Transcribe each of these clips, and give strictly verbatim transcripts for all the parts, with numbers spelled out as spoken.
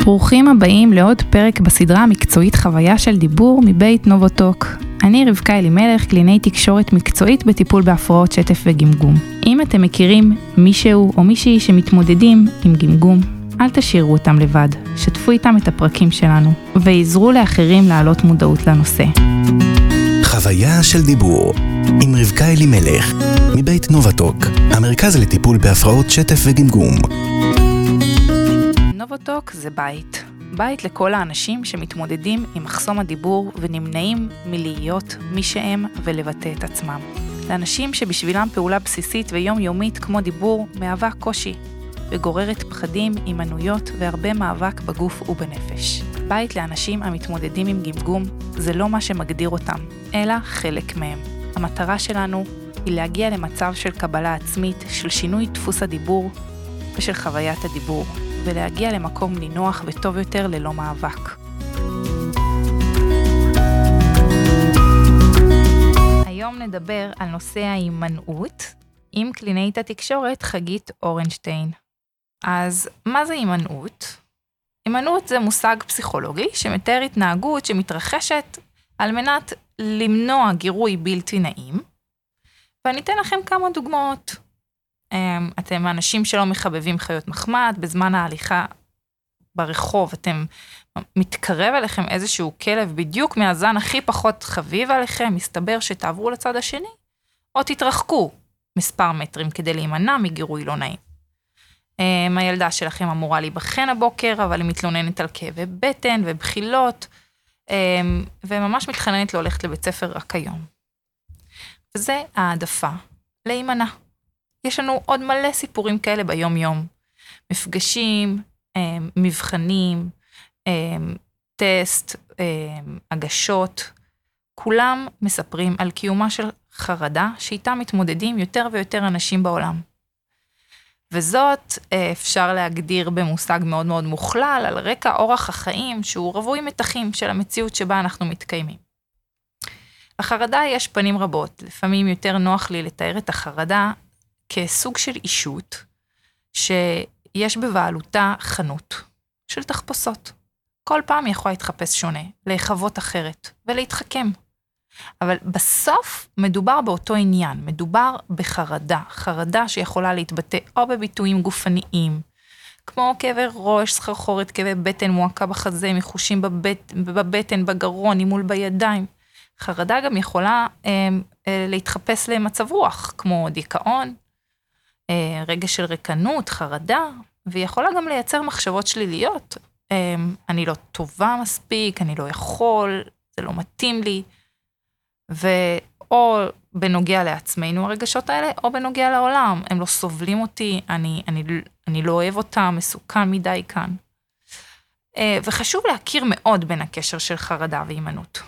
ברוכים הבאים לעוד פרק בסדרה המקצועית חוויה של דיבור מבית נובוטוק. אני רבקה אלימלך, קלינאי תקשורת מקצועית בטיפול בהפרעות שטף וגמגום. אם אתם מכירים מישהו או מישהי שמתמודדים עם גמגום, אל תשאירו אותם לבד, שתפו איתם את הפרקים שלנו, ויעזרו לאחרים להעלות מודעות לנושא. חוויה של דיבור עם רבקה אלימלך מבית נובוטוק, המרכז לטיפול בהפרעות שטף וגמגום. נובוטוק זה בית. בית לכל האנשים שמתמודדים עם מחסום הדיבור ונמנעים מלהיות מי שהם ולבטא את עצמם. לאנשים שבשבילם פעולה בסיסית ויומיומית כמו דיבור מהווה קושי וגוררת פחדים, אימנויות והרבה מאבק בגוף ובנפש. בית לאנשים המתמודדים עם גמגום זה לא מה שמגדיר אותם, אלא חלק מהם. המטרה שלנו היא להגיע למצב של קבלה עצמית, של שינוי דפוס הדיבור ושל חוויית הדיבור, ולהגיע למקום נינוח וטוב יותר ללא מאבק. היום נדבר על נושא ההימנעות עם קלינאית התקשורת חגית אורנשטיין. אז מה זה הימנעות? הימנעות זה מושג פסיכולוגי שמתאר התנהגות שמתרחשת על מנת למנוע גירוי בלתי נעים, ואני אתן לכם כמה דוגמאות. אתם אנשים שלא מחבבים חיות מחמד, בזמן ההליכה ברחוב אתם מתקרב אליכם איזשהו כלב בדיוק מהזן הכי פחות חביב עליכם, מסתבר שתעברו לצד השני, או תתרחקו מספר מטרים כדי להימנע מגירוי לא נעים. הילדה שלכם אמורה להיבחן הבוקר, אבל היא מתלוננת על כאבי בטן ובחילות, וממש מתחננת לא הולכת לבית ספר רק היום. וזה העדפה להימנע. יש לנו עוד מלא סיפורים כאלה ביום יום. מפגשים, מבחנים, טסט, הגשות. כולם מספרים על קיומה של חרדה שאיתה מתמודדים יותר ויותר אנשים בעולם. וזאת אפשר להגדיר במושג מאוד מאוד מוכלל על רקע אורח החיים שהוא רווי מתחים של המציאות שבה אנחנו מתקיימים. לחרדה יש פנים רבות. לפעמים יותר נוח לי לתאר את החרדה כסוג של אישות שיש בבעלותה חנות של תחפושות. כל פעם היא יכולה להתחפש שונה, להיחוות אחרת ולהתחכם. אבל בסוף מדובר באותו עניין, מדובר בחרדה, חרדה שיכולה להתבטא או בביטויים גופניים, כמו כאבי ראש, סחרחורת, כאבי בטן, מועקה בחזה, מחושים בבט, בבטן, בגרון, נימול בידיים. חרדה גם יכולה אה, אה, להתחפש למצב רוח, כמו דיכאון, רגע של רקנות, חרדה, ויכולה גם לייצר מחשבות שליליות. אני לא טובה מספיק, אני לא יכול, זה לא מתאים לי, או בנוגע לעצמנו הרגשות האלה, או בנוגע לעולם, הם לא סובלים אותי, אני, אני, אני לא אוהב אותם, מסוכן מדי כאן. וחשוב להכיר מאוד בין הקשר של חרדה והימנעות.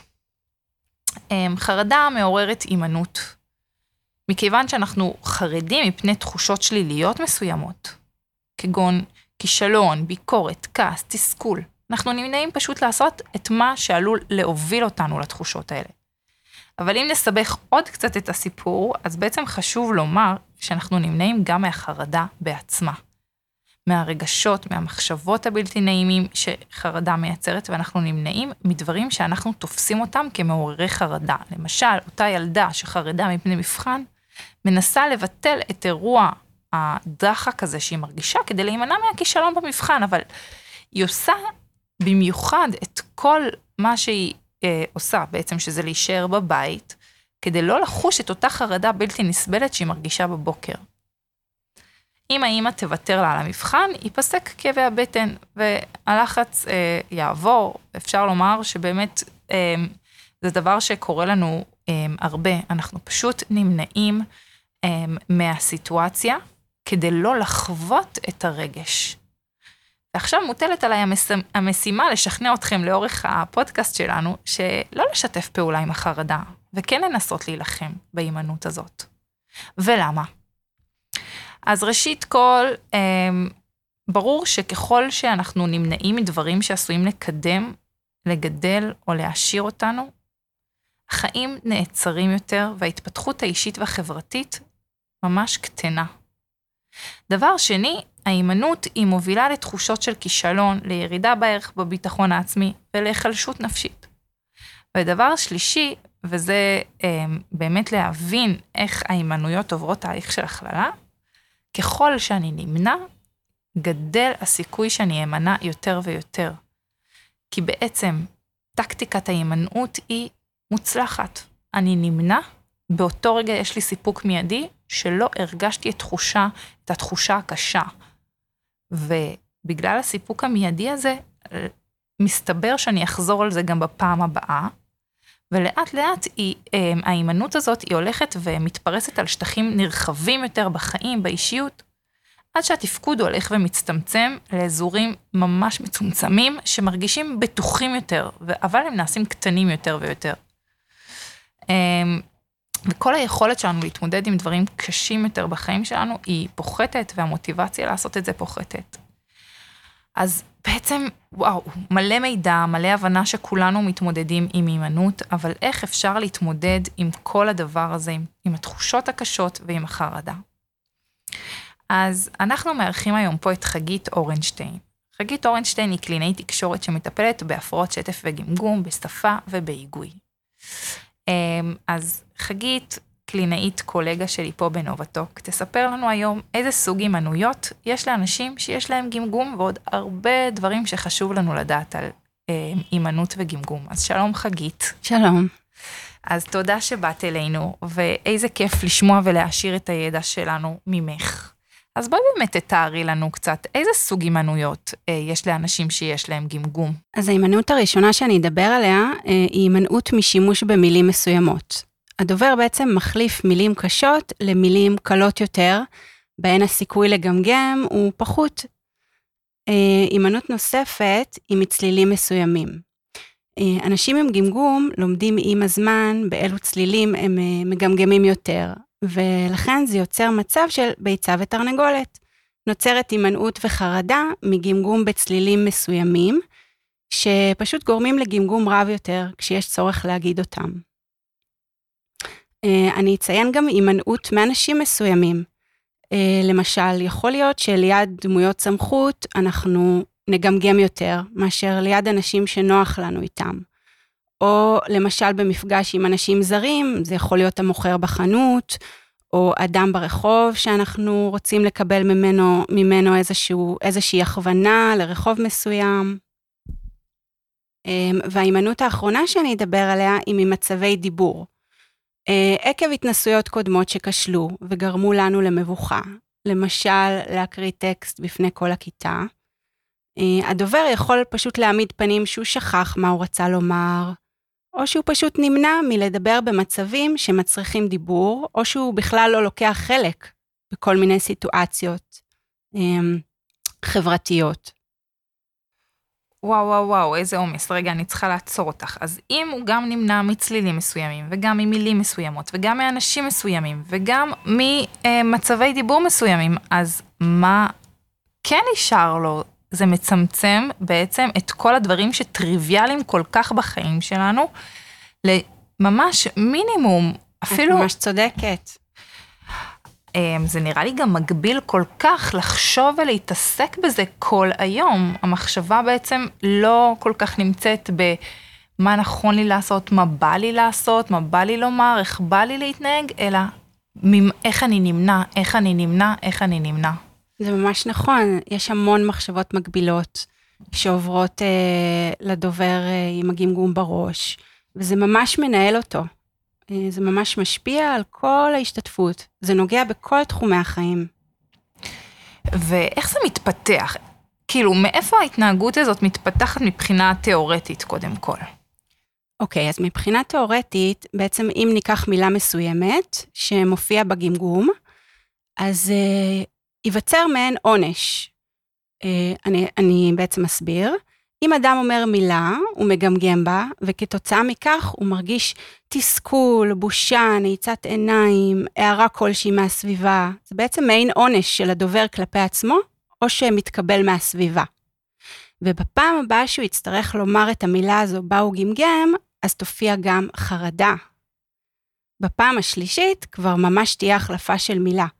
חרדה מעוררת הימנעות, מכיוון שאנחנו חרדים מפני תחושות שליליות מסוימות, כגון כישלון, ביקורת, כעס, תסכול, אנחנו נמנעים פשוט לעשות את מה שעלול להוביל אותנו לתחושות האלה. אבל אם נסבך עוד קצת את הסיפור, אז בעצם חשוב לומר שאנחנו נמנעים גם מהחרדה בעצמה, מהרגשות, מהמחשבות הבלתי נעימים שחרדה מייצרת, ואנחנו נמנעים מדברים שאנחנו תופסים אותם כמעוררי חרדה. למשל, אותה ילדה שחרדה מפני מבחן, מנסה לבטל את אירוע הדחק הזה שהיא מרגישה, כדי להימנע מהכישלון במבחן, אבל היא עושה במיוחד את כל מה שהיא אה, עושה, בעצם שזה להישאר בבית, כדי לא לחוש את אותה חרדה בלתי נסבלת שהיא מרגישה בבוקר. אם האמא תוותר לה על המבחן, ייפסק כאבי הבטן, והלחץ אה, יעבור. אפשר לומר שבאמת אה, זה דבר שקורה לנו אה, הרבה. אנחנו פשוט נמנעים אה, מהסיטואציה, כדי לא לחוות את הרגש. ועכשיו מוטלת עליי המס... המשימה לשכנע אתכם לאורך הפודקאסט שלנו, שלא לשתף פעולה עם החרדה, וכן לנסות להילחם בהימנעות הזאת. ולמה? אז ראשית כל, ברור שככל שאנחנו נמנעים מדברים שעשויים לקדם, לגדל או להעשיר אותנו, החיים נעצרים יותר וההתפתחות האישית והחברתית ממש קטנה. דבר שני, ההימנעות היא מובילה לתחושות של כישלון, לירידה בערך בביטחון העצמי ולהיחלשות נפשית. ודבר שלישי, וזה אה, באמת להבין איך ההימנעויות עוברות תהליך של הכללה, ככל שאני נמנע, גדל הסיכוי שאני אמנע יותר ויותר. כי בעצם טקטיקת ההימנעות היא מוצלחת. אני נמנע, באותו רגע יש לי סיפוק מיידי, שלא הרגשתי את תחושה, את התחושה הקשה. ובגלל הסיפוק המיידי הזה, מסתבר שאני אחזור על זה גם בפעם הבאה, ולאט לאט היא, ההימנעות הזאת היא הולכת ומתפרסת על שטחים נרחבים יותר בחיים, באישיות, עד שהתפקוד הולך ומצטמצם לאזורים ממש מצומצמים, שמרגישים בטוחים יותר, אבל הם נעשים קטנים יותר ויותר. וכל היכולת שלנו להתמודד עם דברים קשים יותר בחיים שלנו, היא פוחתת, והמוטיבציה לעשות את זה פוחתת. אז בעצם, וואו, מלא מידע, מלא הבנה שכולנו מתמודדים עם הימנעות, אבל איך אפשר להתמודד עם כל הדבר הזה, עם, עם התחושות הקשות ועם החרדה. אז אנחנו מארחים היום פה את חגית אורנשטיין. חגית אורנשטיין היא קלינאית תקשורת שמטפלת בהפרעות שטף וגמגום, בשפה ובהיגוי. אז חגית, קלינאית קולגה שלי פה בנובטוק, תספר לנו היום איזה סוג הימנעויות יש לאנשים שיש להם גמגום, ועוד הרבה דברים שחשוב לנו לדעת על הימנעות וגמגום. אז שלום חגית. שלום. אז תודה שבאת אלינו, ואיזה כיף לשמוע ולהשאיר את הידע שלנו ממך. אז בואי באמת תתארי לנו קצת, איזה סוג הימנעויות יש לאנשים שיש להם גמגום? אז ההימנעות הראשונה שאני אדבר עליה, היא הימנעות משימוש במילים מסוימות. הדובר בעצם מחליף מילים קשות למילים קלות יותר, בהן הסיכוי לגמגם הוא פחות. הימנעות נוספת היא מצלילים מסוימים. אנשים עם גמגום לומדים עם הזמן באילו צלילים הם מגמגמים יותר, ולכן זה יוצר מצב של ביצה ותרנגולת. נוצרת הימנעות וחרדה מגמגום בצלילים מסוימים, שפשוט גורמים לגמגום רב יותר כשיש צורך להגיד אותם. אני אציין גם הימנעות מאנשים מסוימים. למשל, יכול להיות שליד דמויות סמכות אנחנו נגמגם יותר, מאשר ליד אנשים שנוח לנו איתם. או למשל במפגש עם אנשים זרים, זה יכול להיות המוכר בחנות, או אדם ברחוב שאנחנו רוצים לקבל ממנו, ממנו איזשהו, איזושהי הכוונה לרחוב מסוים. וההימנעות האחרונה שאני אדבר עליה היא ממצבי דיבור. עקב התנסויות קודמות שכשלו וגרמו לנו למבוכה, למשל להקריא טקסט בפני כל הכיתה, הדובר יכול פשוט להעמיד פנים שהוא שכח מה הוא רצה לומר, או שהוא פשוט נמנע מלדבר במצבים שמצריכים דיבור, או שהוא בכלל לא לוקח חלק בכל מיני סיטואציות חברתיות. וואו, וואו, וואו, איזה אומס. רגע, אני צריכה לעצור אותך. אז אם הוא גם נמנע מצלילים מסוימים, וגם ממילים מסוימות, וגם מאנשים מסוימים, וגם ממצבי דיבור מסוימים, אז מה כן נשאר לו? זה מצמצם בעצם את כל הדברים שטריוויאליים כל כך בחיים שלנו, לממש מינימום, אפילו... את ממש צודקת. זה נראה לי גם מגביל כל כך לחשוב ולהתעסק בזה כל היום. המחשבה בעצם לא כל כך נמצאת במה נכון לי לעשות, מה בא לי לעשות, מה בא לי לומר, איך בא לי להתנהג, אלא איך אני נמנע, איך אני נמנע, איך אני נמנע. זה ממש נכון, יש המון מחשבות מגבילות שעוברות אה, לדובר אה, עם הגמגום בראש, וזה ממש מנהל אותו. זה ממש משפיע על כל ההשתתפות. זה נוגע בכל תחומי החיים. ואיך זה מתפתח? כאילו, מאיפה ההתנהגות הזאת מתפתחת מבחינה תיאורטית, קודם כל? אוקיי, אז מבחינה תיאורטית, בעצם אם ניקח מילה מסוימת, שמופיע בגמגום, אז אה, ייווצר מעין עונש. אה, אני, אני בעצם אסביר. אם אדם אומר מילה, הוא מגמגם בה, וכתוצאה מכך הוא מרגיש תסכול, בושה, נעיצת עיניים, הערה כלשהי מהסביבה. זה בעצם מעין עונש של הדובר כלפי עצמו, או שמתקבל מהסביבה. ובפעם הבאה שהוא יצטרך לומר את המילה הזו בה הוא גמגם, אז תופיע גם חרדה. בפעם השלישית כבר ממש תהיה החלפה של מילה.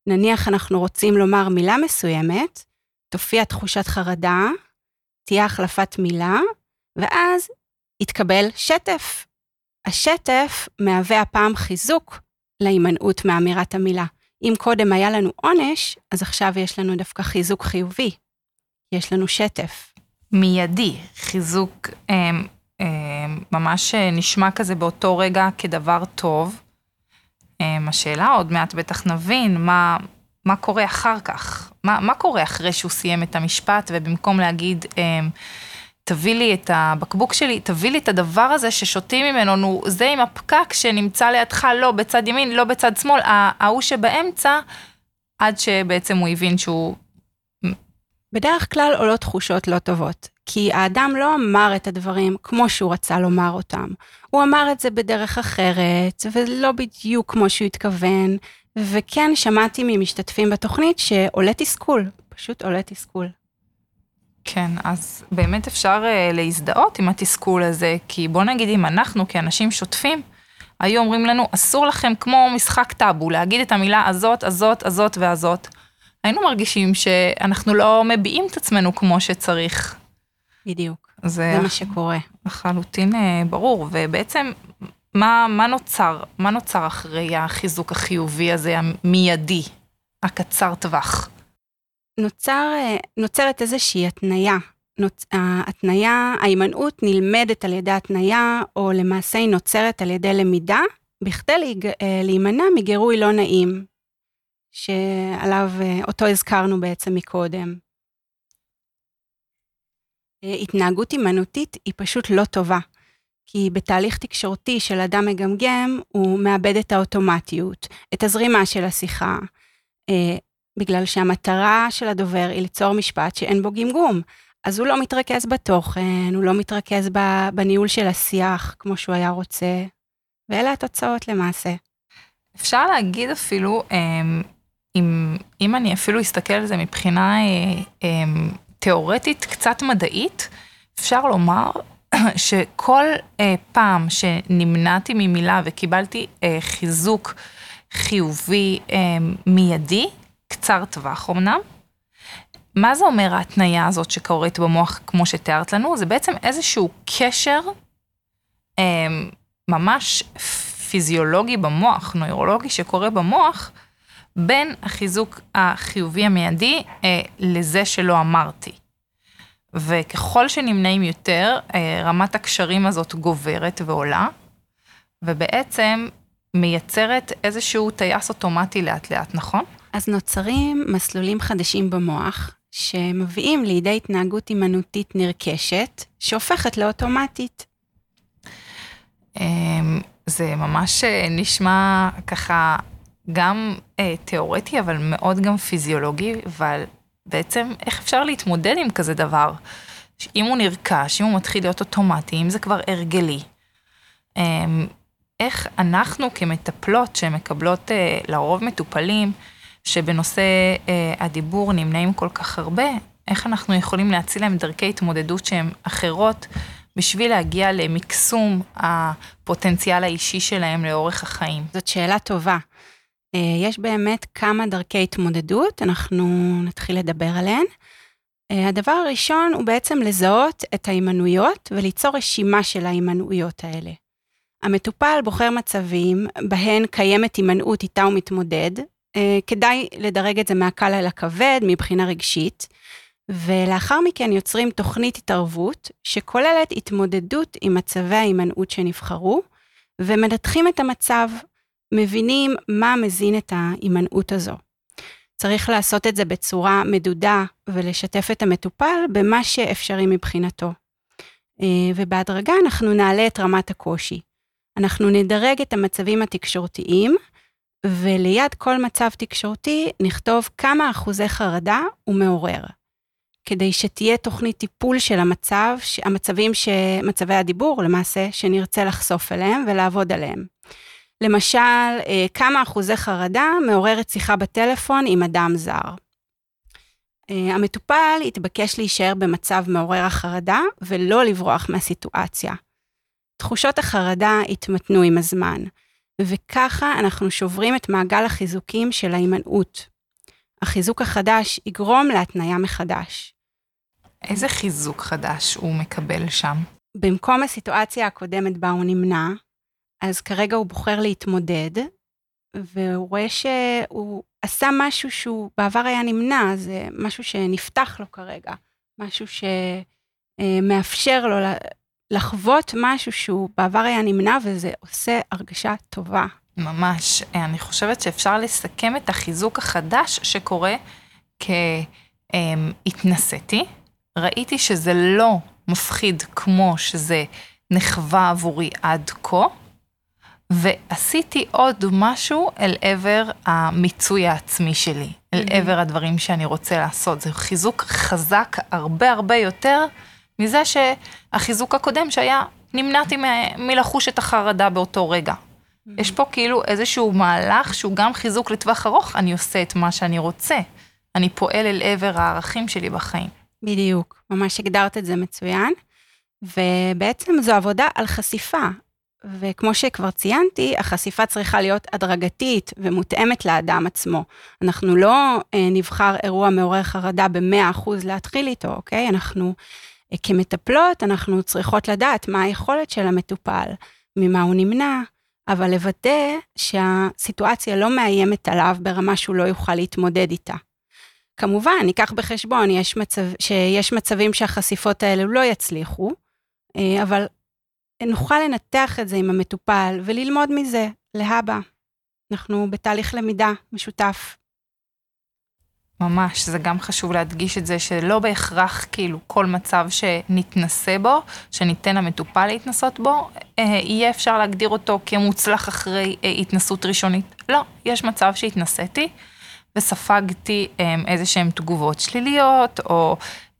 נניח אנחנו רוצים לומר מילה מסוימת, תופיע תחושת חרדה, תהיה החלפת מילה, ואז יתקבל שטף. השטף מהווה הפעם חיזוק להימנעות מאמירת המילה. אם קודם היה לנו עונש, אז עכשיו יש לנו דווקא חיזוק חיובי. יש לנו שטף. מיידי, חיזוק אה, אה, ממש נשמע כזה באותו רגע כדבר טוב. אה, השאלה עוד מעט בטח נבין מה, מה קורה אחר כך. מה, מה קורה אחרי שהוא סיים את המשפט, ובמקום להגיד, אה, תביא לי את הבקבוק שלי, תביא לי את הדבר הזה ששותים ממנו, נו, זה עם הפקק שנמצא לידך, לא בצד ימין, לא בצד שמאל, ההוא שבאמצע, עד שבעצם הוא הבין שהוא... בדרך כלל עולות תחושות לא טובות, כי האדם לא אמר את הדברים כמו שהוא רצה לומר אותם. הוא אמר את זה בדרך אחרת, ולא בדיוק כמו שהוא התכוון, וכן שמעתי ממשתתפים בתוכנית שעולה תסכול, פשוט עולה תסכול. כן, אז באמת אפשר uh, להזדהות עם התסכול הזה, כי בוא נגיד אם אנחנו כאנשים שוטפים, היו אומרים לנו, אסור לכם כמו משחק טאבו, להגיד את המילה הזאת, הזאת, הזאת והזאת. היינו מרגישים שאנחנו לא מביעים את עצמנו כמו שצריך. בדיוק, זה, זה מה שקורה. לחלוטין uh, ברור, ובעצם מה, מה נוצר, מה נוצר אחרי החיזוק החיובי הזה, המיידי, הקצר טווח? נוצר, נוצרת איזושהי התניה. נוצ... התניה, ההימנעות נלמדת על ידי התניה, או למעשה היא נוצרת על ידי למידה, בכדי להיג... להימנע מגירוי לא נעים, שעליו אותו הזכרנו בעצם מקודם. התנהגות הימנעותית היא פשוט לא טובה, כי בתהליך תקשורתי של אדם מגמגם, הוא מאבד את האוטומטיות, את הזרימה של השיחה, בגלל שהמטרה של הדובר היא ליצור משפט שאין בו גמגום, אז הוא לא מתרכז בתוכן, הוא לא מתרכז בניהול של השיח כמו שהוא היה רוצה, ואלה התוצאות למעשה. אפשר להגיד אפילו, אם, אם אני אפילו אסתכל על זה מבחינה תיאורטית, קצת מדעית, אפשר לומר שכל פעם שנמנעתי ממילה וקיבלתי חיזוק חיובי מיידי, קצר טווח אמנם, מה זה אומר ההתניה הזאת שקורית במוח כמו שתיארת לנו? זה בעצם איזשהו קשר ממש פיזיולוגי במוח, נוירולוגי שקורה במוח, בין החיזוק החיובי המיידי לזה שלא אמרתי. וככל שנמנעים יותר, רמת הקשרים הזאת גוברת ועולה, ובעצם מייצרת איזשהו טייס אוטומטי לאט לאט, נכון? אז נוצרים מסלולים חדשים במוח, שמביאים לידי התנהגות הימנעותית נרכשת, שהופכת לאוטומטית. זה ממש נשמע ככה גם תיאורטי, אבל מאוד גם פיזיולוגי, אבל בעצם איך אפשר להתמודד עם כזה דבר? אם הוא נרכש, אם הוא מתחיל להיות אוטומטי, אם זה כבר הרגלי. איך אנחנו כמטפלות שמקבלות לרוב מטופלים, שבנושא הדיבור נמנעים כל כך הרבה, איך אנחנו יכולים להציל להם דרכי התמודדות שהן אחרות, בשביל להגיע למקסום הפוטנציאל האישי שלהם לאורך החיים? זאת שאלה טובה. יש באמת כמה דרכי התמודדות, אנחנו נתחיל לדבר עליהן. הדבר הראשון הוא בעצם לזהות את ההימנעויות, וליצור רשימה של ההימנעויות האלה. המטופל בוחר מצבים, בהן קיימת הימנעות איתה הוא מתמודד, כדאי לדרג את זה מהקל אל הכבד, מבחינה רגשית, ולאחר מכן יוצרים תוכנית התערבות, שכוללת התמודדות עם מצבי ההימנעות שנבחרו, ומנתחים את המצב, מבינים מה מזין את ההימנעות הזו. צריך לעשות את זה בצורה מדודה, ולשתף את המטופל במה שאפשרי מבחינתו. ובהדרגה אנחנו נעלה את רמת הקושי. אנחנו נדרג את המצבים התקשורתיים, וליד כל מצב תקשורתי נכתוב כמה אחוזי חרדה הוא מעורר. כדי שתהיה תוכנית טיפול של המצב, המצבים, מצבי הדיבור למעשה, שנרצה לחשוף אליהם ולעבוד עליהם. למשל, כמה אחוזי חרדה מעוררת שיחה בטלפון עם אדם זר. המטופל יתבקש להישאר במצב מעורר החרדה, ולא לברוח מהסיטואציה. תחושות החרדה יתמתנו עם הזמן, וככה אנחנו שוברים את מעגל החיזוקים של ההימנעות. החיזוק החדש יגרום להתניה מחדש. איזה חיזוק חדש הוא מקבל שם? במקום הסיטואציה הקודמת בה הוא נמנע, אז כרגע הוא בוחר להתמודד, והוא רואה שהוא עשה משהו שהוא בעבר היה נמנע, זה משהו שנפתח לו כרגע, משהו שמאפשר לו לחוות משהו שהוא בעבר היה נמנע, וזה עושה הרגשה טובה. ממש, אני חושבת שאפשר לסכם את החיזוק החדש שקורה כהתנסיתי, ראיתי שזה לא מפחיד כמו שזה נחווה עבורי עד כה, ועשיתי עוד משהו אל עבר המיצוי העצמי שלי, אל עבר הדברים שאני רוצה לעשות. זה חיזוק חזק הרבה הרבה יותר מזה שהחיזוק הקודם שהיה, נמנעתי מ- מלחוש את החרדה באותו רגע. יש פה כאילו איזשהו מהלך שהוא גם חיזוק לטווח ארוך, אני עושה את מה שאני רוצה. אני פועל אל עבר הערכים שלי בחיים. בדיוק, ממש הגדרת את זה מצוין, ובעצם זו עבודה על חשיפה, וכמו שכבר ציינתי, החשיפה צריכה להיות הדרגתית ומותאמת לאדם עצמו. אנחנו לא אה, נבחר אירוע מעורר חרדה ב-מאה אחוז להתחיל איתו, אוקיי? אנחנו אה, כמטפלות, אנחנו צריכות לדעת מה היכולת של המטופל, ממה הוא נמנע, אבל לוודא שהסיטואציה לא מאיימת עליו ברמה שהוא לא יוכל להתמודד איתה. כמובן, ניקח בחשבון, יש מצב, שיש מצבים שהחשיפות האלה לא יצליחו, אבל נוכל לנתח את זה עם המטופל וללמוד מזה להבא. אנחנו בתהליך למידה משותף. ממש, זה גם חשוב להדגיש את זה שלא בהכרח כאילו כל מצב שנתנסה בו, שניתן המטופל להתנסות בו, יהיה אפשר להגדיר אותו כמוצלח אחרי התנסות ראשונית. לא, יש מצב שהתנסיתי, וספגתי איזה שהן תגובות שליליות, או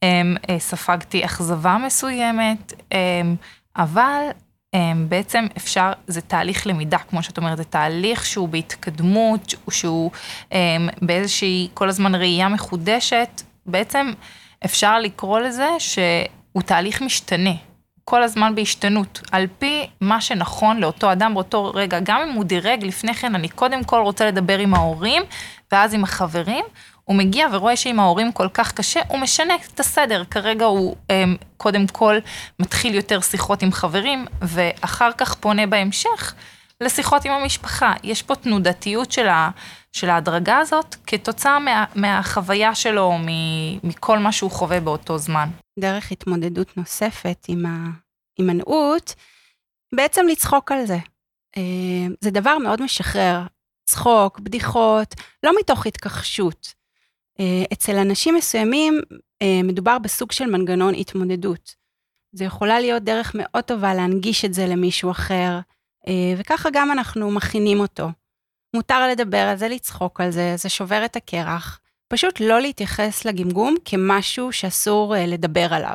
ספגתי אכזבה מסוימת, אבל בעצם אפשר, זה תהליך למידה, כמו שאת אומרת, זה תהליך שהוא בהתקדמות, שהוא באיזושהי כל הזמן ראייה מחודשת, בעצם אפשר לקרוא לזה שהוא תהליך משתנה, כל הזמן בהשתנות, על פי מה שנכון לאותו אדם באותו רגע, גם אם הוא דירג לפני כן, אני קודם כל רוצה לדבר עם ההורים, ואז עם החברים, הוא מגיע ורואה שעם ההורים כל כך קשה, הוא משנה את הסדר, כרגע הוא קודם כל מתחיל יותר שיחות עם חברים, ואחר כך פונה בהמשך לשיחות עם המשפחה. יש פה תנודתיות של, ה, של ההדרגה הזאת, כתוצאה מה, מהחוויה שלו, מכל מה שהוא חווה באותו זמן. דרך התמודדות נוספת עם ההימנעות, בעצם לצחוק על זה. זה דבר מאוד משחרר, צחוק, בדיחות, לא מתוך התכחשות. אצל אנשים מסוימים מדובר בסוג של מנגנון התמודדות. זה יכולה להיות דרך מאוד טובה להנגיש את זה למישהו אחר, וככה גם אנחנו מכינים אותו. מותר לדבר על זה, לצחוק על זה, זה שובר את הקרח. פשוט לא להתייחס לגמגום כמשהו שאסור לדבר עליו.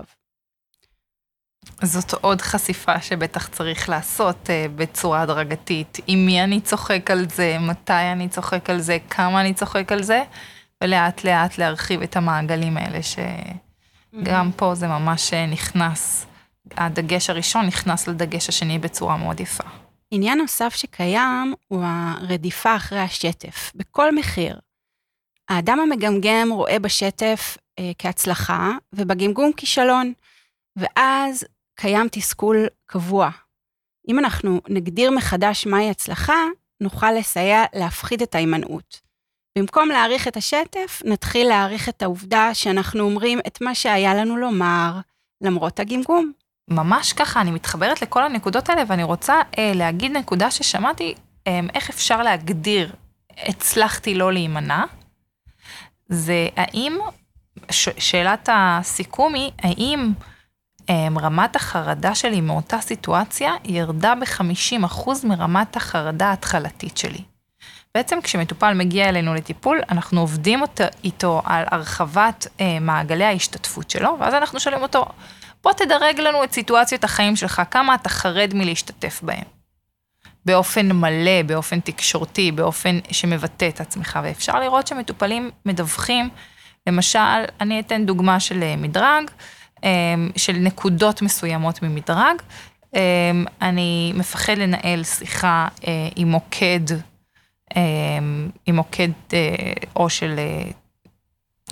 זאת עוד חשיפה שבטח צריך לעשות בצורה הדרגתית. עם מי אני צוחק על זה, מתי אני צוחק על זה, כמה אני צוחק על זה, ולאט לאט להרחיב את המעגלים האלה, שגם פה זה ממש נכנס, הדגש הראשון נכנס לדגש השני בצורה מאוד יפה. עניין נוסף שקיים הוא הרדיפה אחרי השטף, בכל מחיר. האדם המגמגם רואה בשטף אה, כהצלחה, ובגמגום כישלון, ואז קיים תסכול קבוע. אם אנחנו נגדיר מחדש מהי הצלחה, נוכל לסייע להפחית את ההימנעות. במקום להעריך את השטף, נתחיל להעריך את העובדה שאנחנו אומרים את מה שהיה לנו לומר, למרות הגמגום. ממש ככה, אני מתחברת לכל הנקודות האלה, ואני רוצה אה, להגיד נקודה ששמעתי, אה, איך אפשר להגדיר, הצלחתי לא להימנע, זה האם, ש, שאלת הסיכום היא, האם אה, רמת החרדה שלי מאותה סיטואציה, ירדה ב-חמישים אחוז מרמת החרדה ההתחלתית שלי. בעצם כשמטופל מגיע אלינו לטיפול, אנחנו עובדים אותו, איתו על הרחבת אה, מעגלי ההשתתפות שלו, ואז אנחנו שואלים אותו, בוא תדרג לנו את סיטואציות החיים שלך, כמה אתה חרד מלהשתתף בהם. באופן מלא, באופן תקשורתי, באופן שמבטא את עצמך, ואפשר לראות שמטופלים מדווחים, למשל, אני אתן דוגמה של מדרג, של נקודות מסוימות ממדרג, אני מפחד לנהל שיחה עם מוקד, עם מוקד או של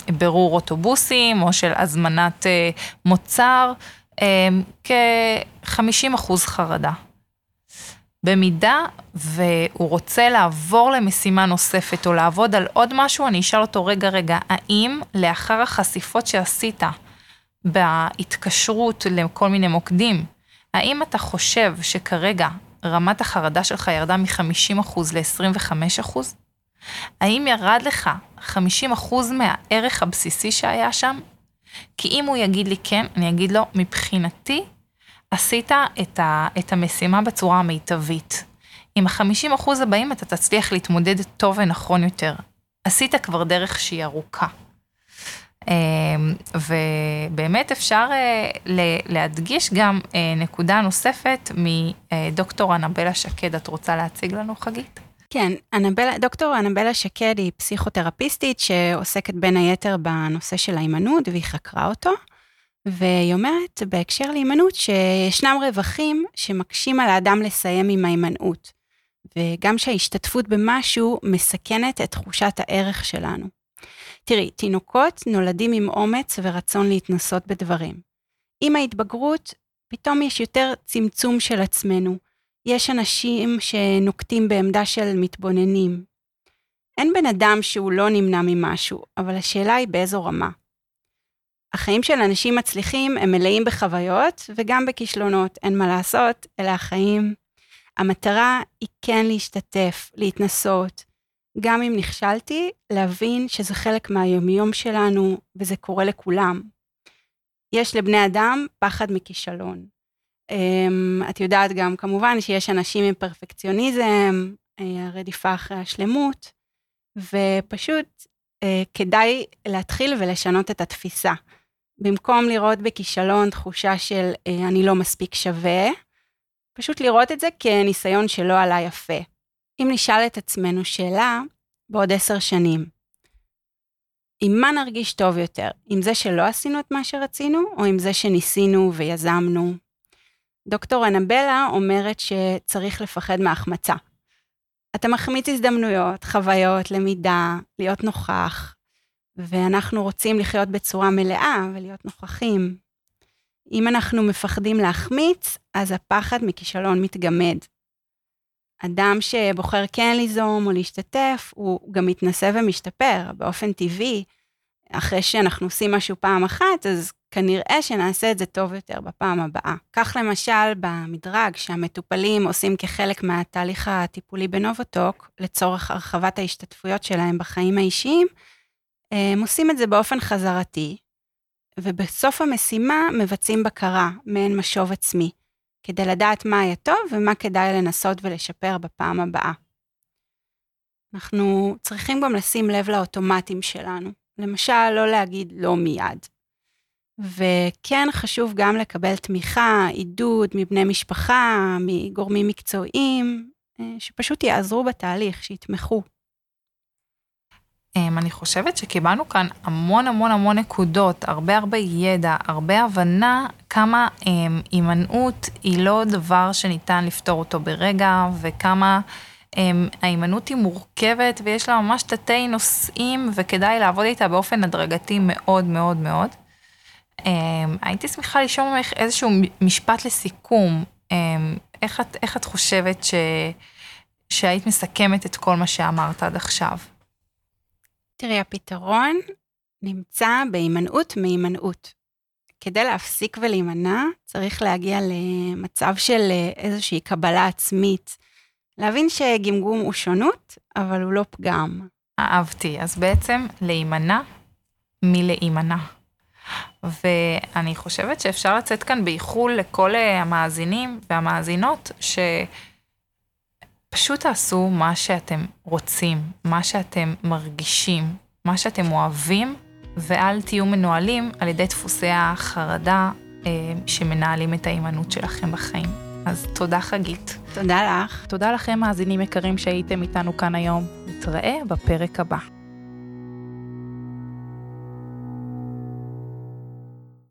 ברור אוטובוסים, או של הזמנת אה, מוצר, אה, כ-חמישים אחוז חרדה. במידה והוא רוצה לעבור למשימה נוספת, או לעבוד על עוד משהו, אני אשאל אותו רגע רגע, האם לאחר החשיפות שעשית בהתקשרות לכל מיני מוקדים, האם אתה חושב שכרגע רמת החרדה שלך ירדה מ-חמישים אחוז ל-עשרים וחמישה אחוז? האם ירד לך חמישים אחוז מהערך הבסיסי שהיה שם? כי אם הוא יגיד לי כן, אני אגיד לו, מבחינתי, עשית את, ה, את המשימה בצורה המיטבית. עם ה-חמישים אחוז הבאים אתה תצליח להתמודד טוב ונכון יותר. עשית כבר דרך שהיא ארוכה. ובאמת אפשר להדגיש גם נקודה נוספת מדוקטור אנבלה שקד. את רוצה להציג לנו, חגית? כן, אנבלה, דוקטור אנבלה שקד היא פסיכותרפיסטית שעוסקת בין היתר בנושא של ההימנעות, והיא חקרה אותו, והיא אומרת בהקשר להימנעות שישנם רווחים שמקשים על האדם לסיים עם ההימנעות, וגם שההשתתפות במשהו מסכנת את תחושת הערך שלנו. תראי, תינוקות נולדים עם אומץ ורצון להתנסות בדברים. עם ההתבגרות, פתאום יש יותר צמצום של עצמנו. יש אנשים שנוקטים בעמדה של מתבוננים. אין בן אדם שהוא לא נמנע ממשהו, אבל השאלה היא באיזו רמה. החיים של אנשים מצליחים הם מלאים בחוויות וגם בכישלונות, אין מה לעשות, אלה החיים. המטרה היא כן להשתתף, להתנסות, גם אם נכשלתי, להבין שזה חלק מהיומיום שלנו, וזה קורה לכולם. יש לבני אדם פחד מכישלון. את יודעת גם, כמובן, שיש אנשים עם פרפקציוניזם, הרדיפה אחרי השלמות, ופשוט כדאי להתחיל ולשנות את התפיסה. במקום לראות בכישלון תחושה של אני לא מספיק שווה, פשוט לראות את זה כניסיון שלא עלה יפה. אם נשאל את עצמנו שאלה, בעוד עשר שנים, עם מה נרגיש טוב יותר? עם זה שלא עשינו את מה שרצינו, או עם זה שניסינו ויזמנו? דוקטור אנבלה אומרת שצריך לפחד מהחמצה. אתה מחמיץ הזדמנויות, חוויות, למידה, להיות נוכח, ואנחנו רוצים לחיות בצורה מלאה ולהיות נוכחים. אם אנחנו מפחדים להחמיץ, אז הפחד מכישלון מתגמד. אדם שבוחר כן ליזום או להשתתף, הוא גם מתנסה ומשתפר באופן טבעי. אחרי שאנחנו עושים משהו פעם אחת, אז כנראה שנעשה את זה טוב יותר בפעם הבאה. כך למשל במדרג שהמטופלים עושים כחלק מהתהליך הטיפולי בנובוטוק, לצורך הרחבת ההשתתפויות שלהם בחיים האישיים, הם עושים את זה באופן חזרתי, ובסוף המשימה מבצעים בקרה, מעין משוב עצמי, כדי לדעת מה היה טוב ומה כדאי לנסות ולשפר בפעם הבאה. אנחנו צריכים גם לשים לב לאוטומטים שלנו, למשל לא להגיד לא מיד. וכן חשוב גם לקבל תמיכה, עידוד מבני משפחה, מגורמים מקצועיים, שפשוט יעזרו בתהליך, שיתמכו. אני חושבת שקיבלנו כאן המון המון המון נקודות, הרבה הרבה ידע, הרבה הבנה, כמה הימנעות היא לא דבר שניתן לפתור אותו ברגע, וכמה ההימנעות היא מורכבת, ויש לה ממש תתי נושאים, וכדאי לעבוד איתה באופן הדרגתי מאוד מאוד מאוד. הייתי שמחה לשמוע ממך איזשהו משפט לסיכום, איך את, איך את חושבת ש, שהיית מסכמת את כל מה שאמרת עד עכשיו? תראי, הפתרון נמצא בהימנעות מהימנעות. כדי להפסיק ולהימנע, צריך להגיע למצב של איזושהי קבלה עצמית, להבין שגמגום הוא שונות, אבל הוא לא פגם. אהבתי, אז בעצם להימנע מלהימנע. ואני חושבת שאפשר לצאת כאן באיחול לכל המאזינים והמאזינות, שפשוט תעשו מה שאתם רוצים, מה שאתם מרגישים, מה שאתם אוהבים, ואל תהיו מנוהלים על ידי דפוסי החרדה שמנהלים את ההימנעות שלכם בחיים. אז תודה חגית. תודה לך. תודה לכם מאזינים יקרים שהייתם איתנו כאן היום. נתראה בפרק הבא.